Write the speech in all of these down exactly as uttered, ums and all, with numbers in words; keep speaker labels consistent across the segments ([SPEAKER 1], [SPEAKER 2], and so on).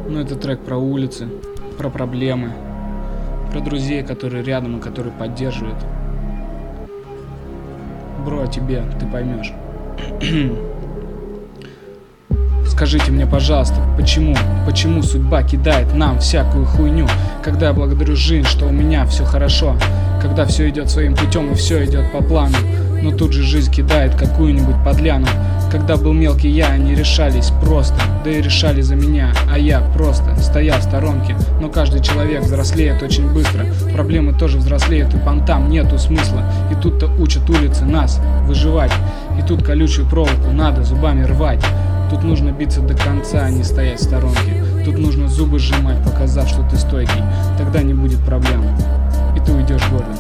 [SPEAKER 1] Но это трек про улицы, про проблемы, про друзей, которые рядом и которые поддерживают. Бро, о тебе ты поймешь. Скажите мне, пожалуйста, почему, почему судьба кидает нам всякую хуйню, когда я благодарю жизнь, что у меня все хорошо, когда все идет своим путем и все идет по плану, но тут же жизнь кидает какую-нибудь подляну. Когда был мелкий я, они решались просто, да и решали за меня, а я просто стоял в сторонке. Но каждый человек взрослеет очень быстро, проблемы тоже взрослеют, и понтам нету смысла. И тут-то учат улицы нас выживать, и тут колючую проволоку надо зубами рвать. Тут нужно биться до конца, а не стоять в сторонке. Тут нужно зубы сжимать, показав, что ты стойкий. Тогда не будет проблем, и ты уйдешь гордым.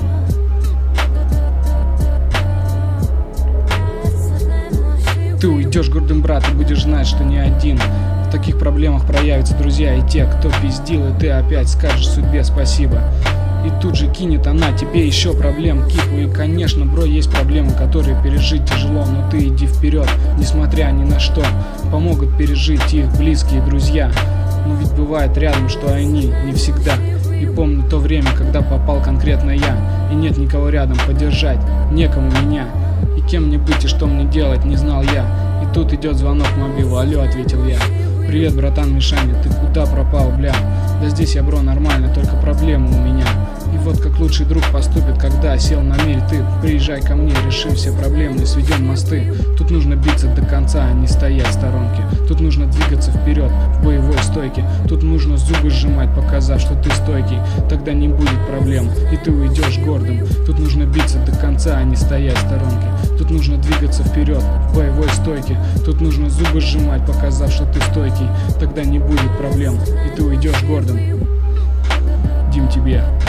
[SPEAKER 1] Ты уйдешь гордым, брат, и будешь знать, что не один. В таких проблемах проявятся друзья и те, кто пиздил, и ты опять скажешь судьбе спасибо. И тут же кинет она тебе еще проблем кипу. И конечно, бро, есть проблемы, которые пережить тяжело, но ты иди вперед, несмотря ни на что. Помогут пережить их близкие друзья, но ведь бывает рядом, что они не всегда. И помню то время, когда попал конкретно я, и нет никого рядом поддержать, некому меня. И кем мне быть и что мне делать, не знал я. И тут идет звонок в мобилу, алло, ответил я. Привет, братан Мишаня, ты куда пропал, бля? Да здесь я, бро, нормально, только проблемы у меня. И вот как лучший друг поступит, когда сел на мель ты. Приезжай ко мне, решим все проблемы и сведем мосты. Тут нужно биться до конца, а не стоять в сторонке. Тут нужно двигаться вперед, в боевой стойке. Тут нужно зубы сжимать, показав, что ты стойкий. Тогда не будет проблем, и ты уйдешь гордым. Тут нужно биться до конца, а не стоять в сторонке. Тут нужно двигаться вперед, в боевой стойке. Тут нужно зубы сжимать, показав, что ты стойкий. Тогда не будет проблем, и ты уйдешь гордым. Дим, тебе.